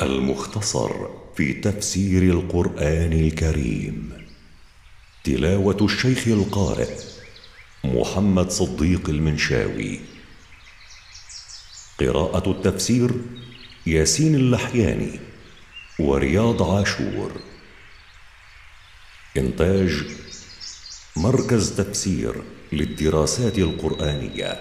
المختصر في تفسير القرآن الكريم. تلاوة الشيخ القارئ محمد صديق المنشاوي. قراءة التفسير ياسين اللحياني ورياض عاشور. إنتاج مركز تفسير للدراسات القرآنية.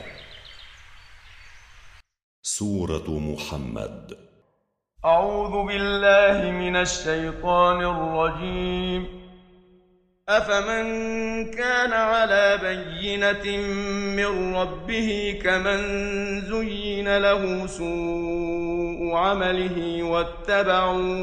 سورة محمد. أعوذ بالله من الشيطان الرجيم. أفمن كان على بينة من ربه كمن زين له سوء عمله واتبعوا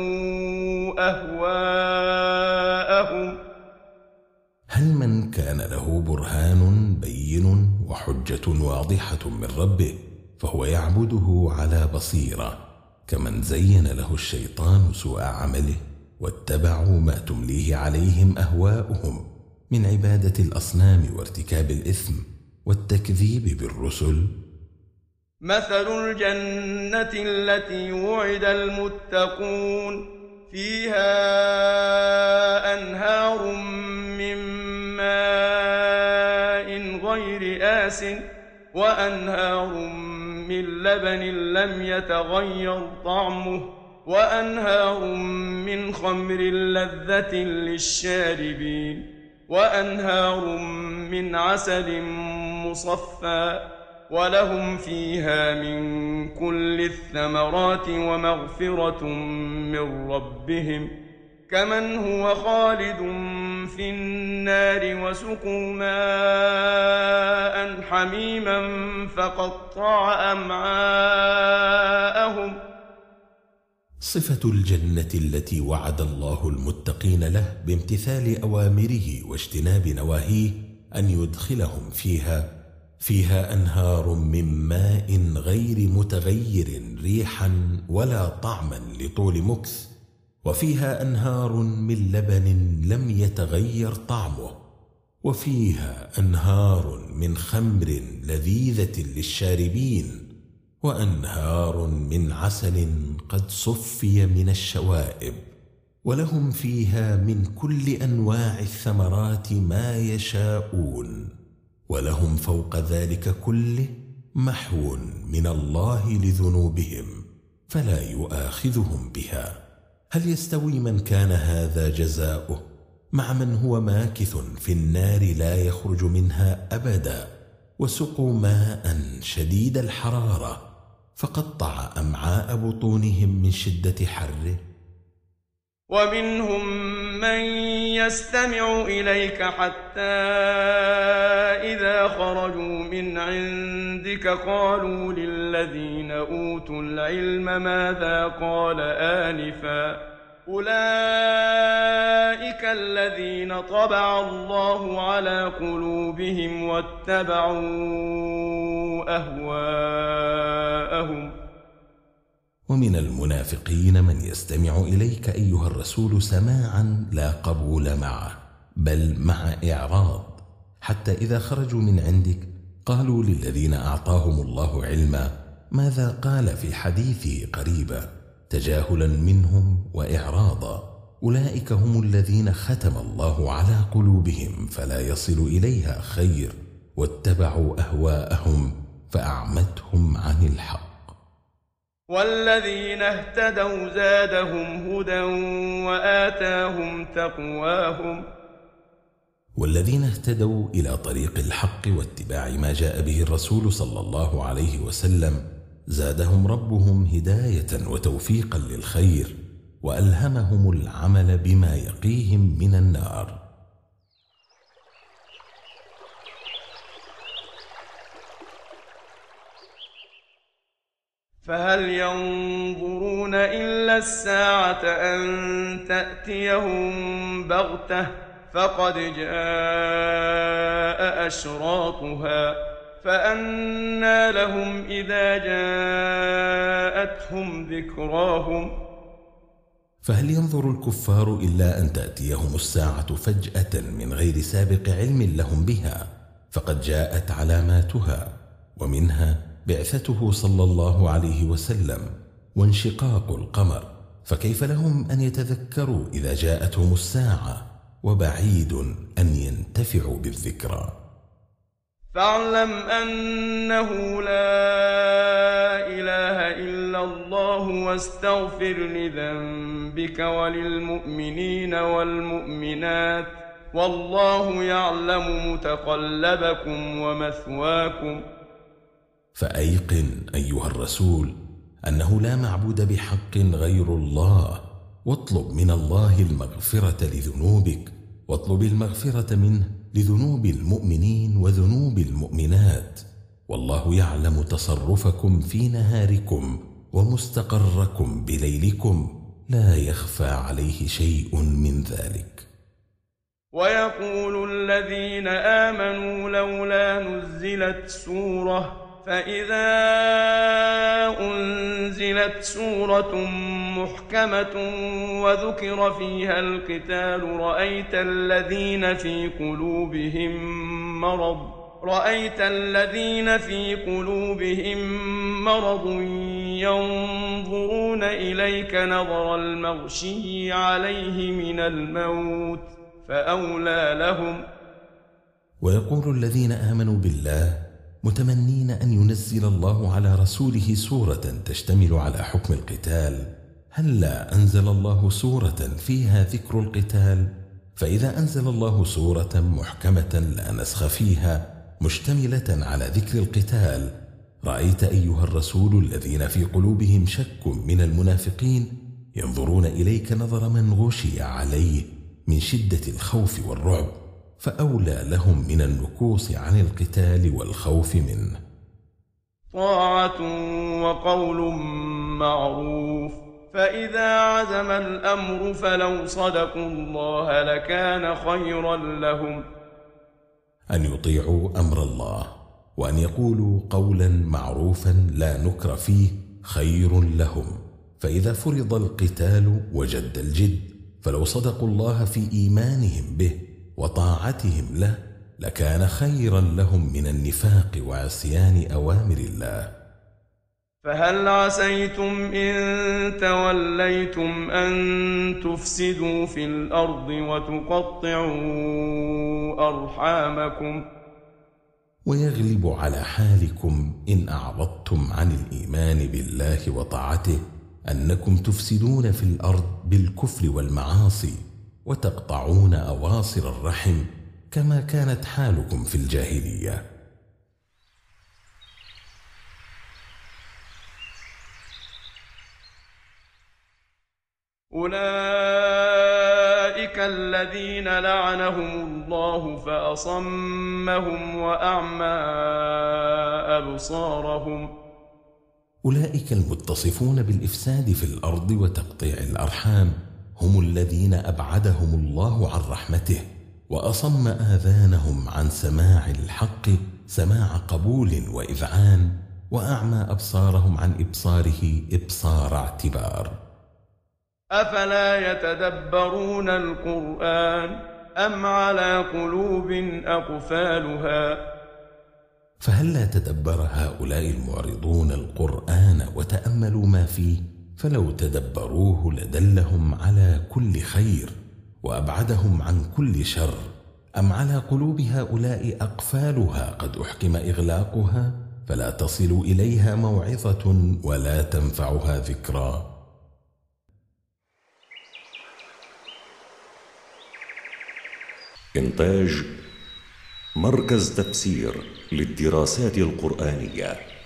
أهواءهم. هل من كان له برهان بين وحجة واضحة من ربه فهو يعبده على بصيرة كمن زين له الشيطان سوء عمله واتبعوا ما تمليه عليهم أهواؤهم من عبادة الأصنام وارتكاب الإثم والتكذيب بالرسل؟ مثل الجنة التي وعد المتقون فيها أنهار من ماء غير آسٍ وأنهار من لبن لم يتغير طعمه وأنهار من خمر لذة للشاربين وأنهار من عسل مصفى ولهم فيها من كل الثمرات ومغفرة من ربهم كمن هو خالد في النار وسقوا ماء حميما فقطع أمعاءهم. صفة الجنة التي وعد الله المتقين له بامتثال أوامره واجتناب نواهيه أن يدخلهم فيها أنهار من ماء غير متغير ريحا ولا طعما لطول مكث وفيها أنهار من لبن لم يتغير طعمه وفيها أنهار من خمر لذيذة للشاربين وأنهار من عسل قد صفي من الشوائب ولهم فيها من كل أنواع الثمرات ما يشاءون ولهم فوق ذلك كله محو من الله لذنوبهم فلا يؤاخذهم بها. هل يستوي من كان هذا جزاؤه مع من هو ماكث في النار لا يخرج منها أبدا وسقوا ماء شديد الحرارة فقطع أمعاء بطونهم من شدة حره؟ ومنهم من يستمع إليك حتى إذا خرجوا من عندك قالوا للذين أوتوا العلم ماذا قال آنفا أولئك الذين طبع الله على قلوبهم واتبعوا أهواءهم. ومن المنافقين من يستمع إليك أيها الرسول سماعا لا قبول معه بل مع إعراض حتى إذا خرجوا من عندك قالوا للذين أعطاهم الله علما ماذا قال في حديثه قريبا تجاهلا منهم وإعراضا. أولئك هم الذين ختم الله على قلوبهم فلا يصل إليها خير واتبعوا أهواءهم فأعمتهم عن الحق. والذين اهتدوا زادهم هدى وآتاهم تقواهم. والذين اهتدوا إلى طريق الحق واتباع ما جاء به الرسول صلى الله عليه وسلم زادهم ربهم هداية وتوفيقا للخير وألهمهم العمل بما يقيهم من النار. فهل ينظرون إلا الساعة أن تأتيهم بغتة فقد جاء أشراطها فأنى لهم إذا جاءتهم ذكراهم. فهل ينظر الكفار إلا أن تأتيهم الساعة فجأة من غير سابق علم لهم بها فقد جاءت علاماتها ومنها بعثته صلى الله عليه وسلم وانشقاق القمر فكيف لهم أن يتذكروا إذا جاءتهم الساعة، وبعيد أن ينتفعوا بالذكرى. فاعلم أنه لا إله إلا الله واستغفر لذنبك وللمؤمنين والمؤمنات والله يعلم متقلبكم ومثواكم. فأيقن أيها الرسول أنه لا معبود بحق غير الله، واطلب من الله المغفرة لذنوبك، واطلب المغفرة منه لذنوب المؤمنين وذنوب المؤمنات، والله يعلم تصرفكم في نهاركم ومستقركم بليلكم، لا يخفى عليه شيء من ذلك. ويقول الذين آمنوا لولا نزلت سورة، فإذا أنزلت سورة محكمة وذكر فيها القتال رأيت الذين في قلوبهم مرض ينظرون إليك نظر المغشي عليه من الموت فأولى لهم. ويقول الذين آمنوا بالله متمنين أن ينزل الله على رسوله سورة تشتمل على حكم القتال، هلا أنزل الله سورة فيها ذكر القتال؟ فإذا أنزل الله سورة محكمة لا نسخ فيها مشتملة على ذكر القتال، رأيت أيها الرسول الذين في قلوبهم شك من المنافقين ينظرون إليك نظر من غشي عليه من شدة الخوف والرعب، فأولى لهم من النكوص عن القتال والخوف منه. طاعة وقول معروف، فإذا عزم الأمر فلو صدقوا الله لكان خيرا لهم. أن يطيعوا أمر الله وأن يقولوا قولا معروفا لا نكر فيه خير لهم، فإذا فرض القتال وجد الجد فلو صدقوا الله في إيمانهم به وطاعتهم له لكان خيرا لهم من النفاق وعصيان أوامر الله. فهل عسيتم إن توليتم أن تفسدوا في الأرض وتقطعوا أرحامكم؟ ويغلب على حالكم إن أعرضتم عن الإيمان بالله وطاعته أنكم تفسدون في الأرض بالكفر والمعاصي وتقطعون أواصر الرحم كما كانت حالكم في الجاهلية. أولئك الذين لعنهم الله فأصمهم وأعمى أبصارهم. أولئك المتصفون بالإفساد في الأرض وتقطيع الأرحام هم الذين أبعدهم الله عن رحمته وأصم آذانهم عن سماع الحق سماع قبول وإذعان، وأعمى أبصارهم عن إبصاره إبصار اعتبار. أفلا يتدبرون القرآن أم على قلوب أقفالها؟ فهل لا تدبر هؤلاء المعرضون القرآن وتأملوا ما فيه؟ فلو تدبروه لدلهم على كل خير وأبعدهم عن كل شر، أم على قلوب هؤلاء أقفالها قد أحكم إغلاقها فلا تصل إليها موعظة ولا تنفعها ذكرى. إنتاج مركز تفسير للدراسات القرآنية.